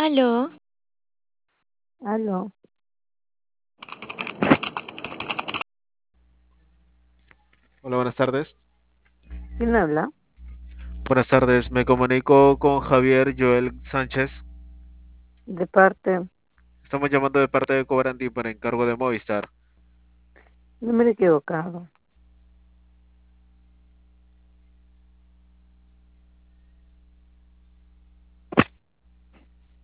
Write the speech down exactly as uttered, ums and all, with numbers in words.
Aló, Aló, Hola, buenas tardes. ¿quién habla? Buenas tardes, me comunico con Javier Joel Sánchez. De parte, Estamos llamando de parte de Cobranti para encargo de Movistar. número equivocado.